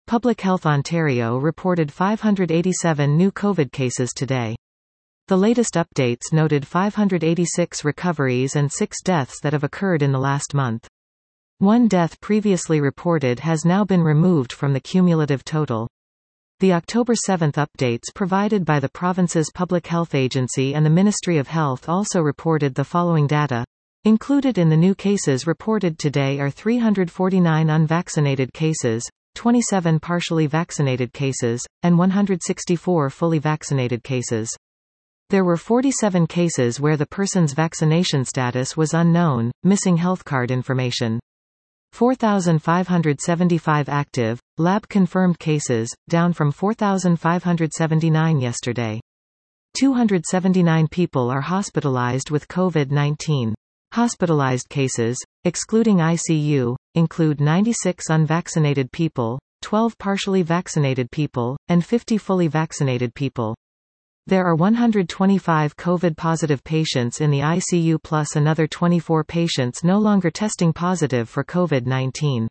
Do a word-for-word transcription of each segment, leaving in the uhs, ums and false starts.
Public Health Ontario reported five hundred eighty-seven new COVID cases today. The latest updates noted five hundred eighty-six recoveries and six deaths that have occurred in the last month. One death previously reported has now been removed from the cumulative total. The October seventh updates provided by the province's Public Health Agency and the Ministry of Health also reported the following data. Included in the new cases reported today are three hundred forty-nine unvaccinated cases, twenty-seven partially vaccinated cases, and one hundred sixty-four fully vaccinated cases. There were forty-seven cases where the person's vaccination status was unknown, missing health card information. four thousand five hundred seventy-five active, lab-confirmed cases, down from four thousand five hundred seventy-nine yesterday. two hundred seventy-nine people are hospitalized with COVID nineteen. Hospitalized cases, excluding I C U, include ninety-six unvaccinated people, twelve partially vaccinated people, and fifty fully vaccinated people. There are one hundred twenty-five COVID-positive patients in the I C U plus another twenty-four patients no longer testing positive for COVID nineteen.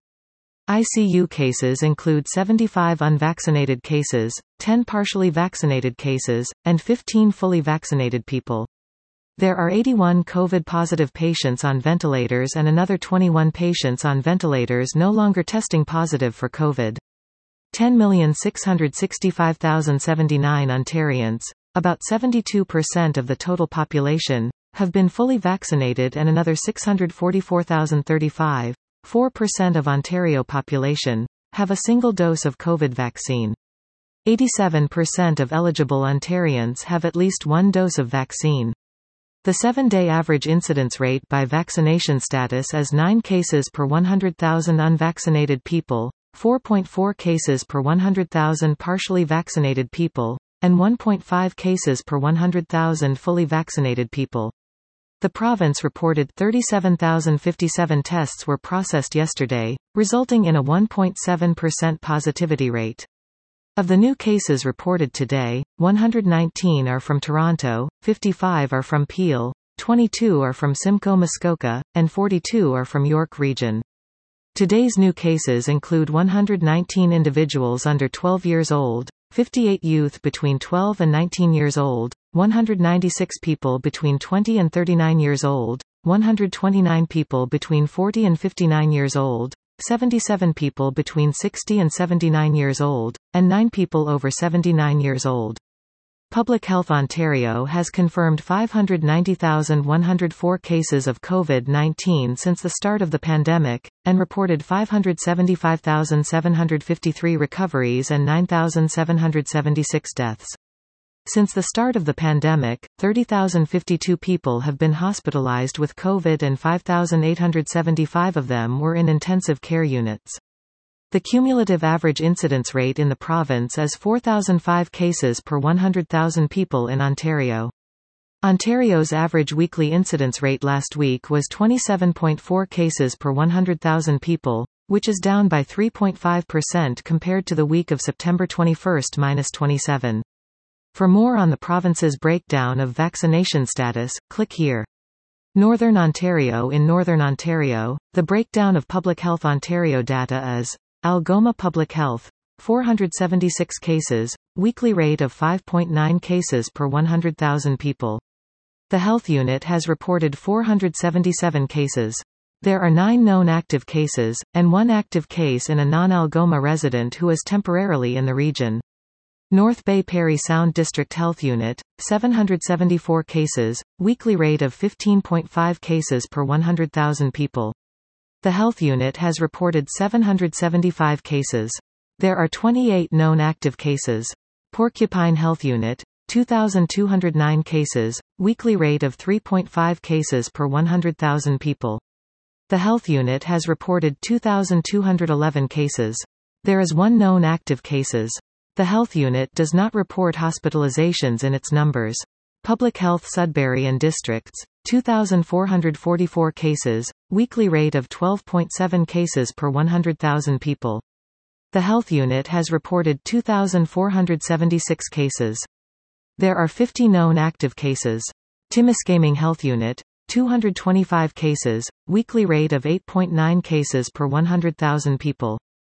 I C U cases include seventy-five unvaccinated cases, ten partially vaccinated cases, and fifteen fully vaccinated people. There are eighty-one COVID-positive patients on ventilators and another twenty-one patients on ventilators no longer testing positive for COVID. ten million six hundred sixty-five thousand seventy-nine Ontarians, about seventy-two percent of the total population, have been fully vaccinated and another six hundred forty-four thousand thirty-five, four percent of Ontario population, have a single dose of COVID vaccine. eighty-seven percent of eligible Ontarians have at least one dose of vaccine. The seven-day average incidence rate by vaccination status is nine cases per one hundred thousand unvaccinated people, four point four cases per one hundred thousand partially vaccinated people, and one point five cases per one hundred thousand fully vaccinated people. The province reported thirty-seven thousand fifty-seven tests were processed yesterday, resulting in a one point seven percent positivity rate. Of the new cases reported today, one hundred nineteen are from Toronto, fifty-five are from Peel, twenty-two are from Simcoe Muskoka, and forty-two are from York Region. Today's new cases include one hundred nineteen individuals under twelve years old, fifty-eight youth between twelve and nineteen years old, one hundred ninety-six people between twenty and thirty-nine years old, one hundred twenty-nine people between forty and fifty-nine years old, seventy-seven people between sixty and seventy-nine years old, and nine people over seventy-nine years old. Public Health Ontario has confirmed five hundred ninety thousand one hundred four cases of COVID nineteen since the start of the pandemic, and reported five hundred seventy-five thousand seven hundred fifty-three recoveries and nine thousand seven hundred seventy-six deaths. Since the start of the pandemic, thirty thousand fifty-two people have been hospitalized with COVID and five thousand eight hundred seventy-five of them were in intensive care units. The cumulative average incidence rate in the province is four thousand five cases per one hundred thousand people in Ontario. Ontario's average weekly incidence rate last week was twenty-seven point four cases per one hundred thousand people, which is down by three point five percent compared to the week of September twenty-first minus twenty-seven. For more on the province's breakdown of vaccination status, click here. Northern Ontario. In Northern Ontario, the breakdown of Public Health Ontario data is: Algoma Public Health, four hundred seventy-six cases, weekly rate of five point nine cases per one hundred thousand people. The Health Unit has reported four hundred seventy-seven cases. There are nine known active cases, and one active case in a non-Algoma resident who is temporarily in the region. North Bay Parry Sound District Health Unit, seven hundred seventy-four cases, weekly rate of fifteen point five cases per one hundred thousand people. The Health Unit has reported seven hundred seventy-five cases. There are twenty-eight known active cases. Porcupine Health Unit, two thousand two hundred nine cases, weekly rate of three point five cases per one hundred thousand people. The Health Unit has reported two thousand two hundred eleven cases. There is one known active cases. The Health Unit does not report hospitalizations in its numbers. Public Health Sudbury and Districts, two thousand four hundred forty-four cases, weekly rate of twelve point seven cases per one hundred thousand people. The Health Unit has reported two thousand four hundred seventy-six cases. There are fifty known active cases. Timiskaming Health Unit, two hundred twenty-five cases, weekly rate of eight point nine cases per one hundred thousand people.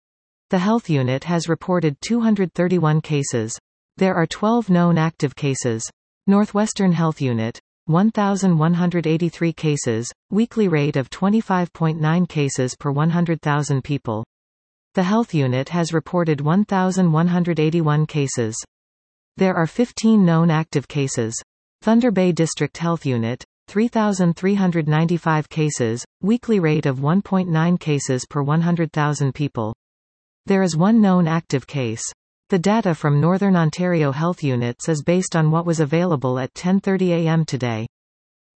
The Health Unit has reported two hundred thirty-one cases. There are twelve known active cases. Northwestern Health Unit. one thousand one hundred eighty-three cases, weekly rate of twenty-five point nine cases per one hundred thousand people. The Health Unit has reported one thousand one hundred eighty-one cases. There are fifteen known active cases. Thunder Bay District Health Unit. three thousand three hundred ninety-five cases, weekly rate of one point nine cases per one hundred thousand people. There is one known active case. The data from Northern Ontario Health Units is based on what was available at ten thirty a m today.